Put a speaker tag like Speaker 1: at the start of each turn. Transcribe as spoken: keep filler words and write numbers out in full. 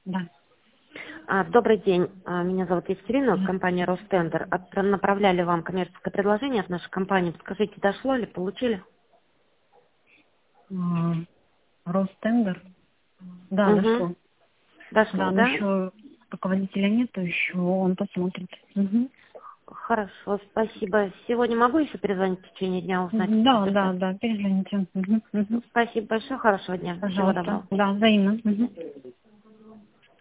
Speaker 1: Да.
Speaker 2: А, Добрый день, А, меня зовут Екатерина,
Speaker 1: Да.
Speaker 2: компания Ростендер. От- Направляли вам коммерческое предложение от нашей компании. Скажите, дошло ли, получили?
Speaker 1: А, Ростендер. Да,
Speaker 2: Угу.
Speaker 1: дошло.
Speaker 2: Дошло,
Speaker 1: Да, но
Speaker 2: да?
Speaker 1: еще руководителя нету, еще он посмотрит. Мгм.
Speaker 2: Хорошо, спасибо. Сегодня могу еще перезвонить в течение дня, узнать
Speaker 1: Да,
Speaker 2: какие-то
Speaker 1: да,
Speaker 2: результаты?
Speaker 1: да, перезвоните. Мгм. Мгм.
Speaker 2: Спасибо большое, хорошего дня. Всего
Speaker 1: Пожалуйста.
Speaker 2: доброго.
Speaker 1: Да, взаимно. Мгм.